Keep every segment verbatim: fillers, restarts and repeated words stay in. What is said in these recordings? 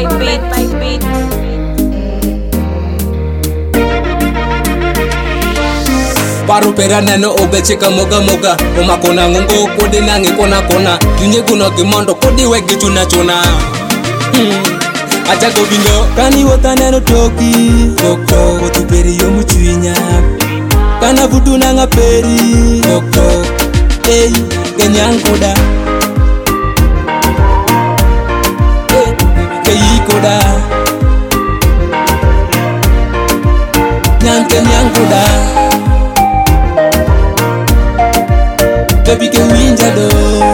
beat by beat. Paru pera neno obechika moga moga omakona ngongo kodi nange kona kona kinye kuno gimondo kodi wegi chuna chuna hmm. Acha go bingo kani wota neno toki koko tuperi yo muchwinya kana vudu nanga peri koko hey kenyankoda hey keyikoda nyanke nyankoda baby ke winja do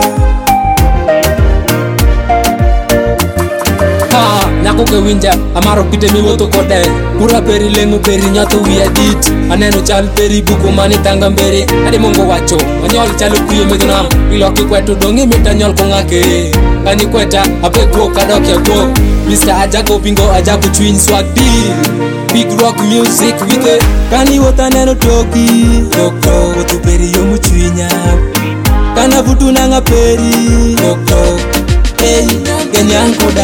ha nyako ke winja amaro kite mi woto kode kura peri lengo peri nyato wi adit aneno chal peri buko mani tanga mbere ade mongo wacho onyol chalo kuyo megnam iloki kweto dongi mita nyol ko ngake kani kweta ape go kadok ya go Mister Ajago bingo Ajago twin swag deal big rock music with it kani wota neno toki koko tuperi yo muchwinya kana vudu nanga peri koko hey kenyankoda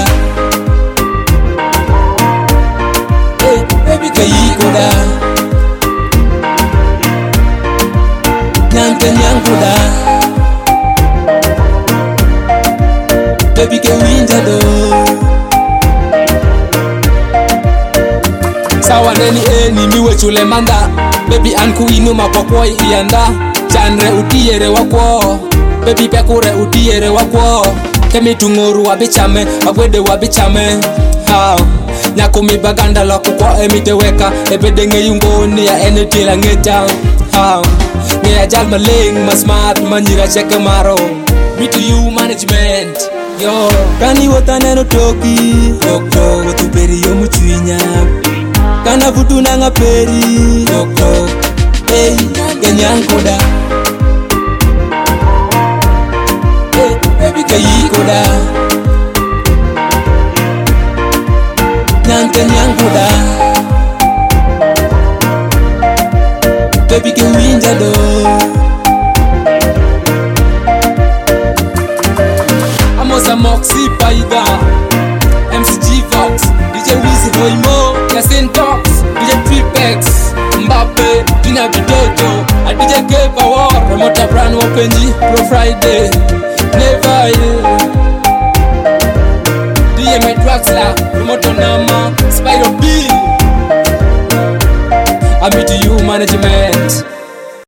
hey baby keyikoda nyanke nyankoda baby ke winja do sawa neni eni miwe chule manda baby anku inu makwakwo ianda chanre utiere wakwo baby pekure utiere wakwo kemi tunguru wabichame agwede wabichame ha nyako mi baganda lako kwa emiteweka ebedenge yungoni ya enetila ngeja ha ngeya jal maling ma smart manyira cheke maro me to you management yo kani wota neno toki koko tuperi yo muchwinya kana vudu nanga peri koko hey kenyankoda hey baby keyikoda nyanke nyankoda baby ke winja do Amosa Moxie Paida M C G Fox D J Wizzy Hoimo Yasin Tox D J Tripex Mbappe Dina Bidojo a D J Kepa War Remota Brand Wapenji Pro Friday Never D M A Draxler Remoto Nama Spyro B I meet you management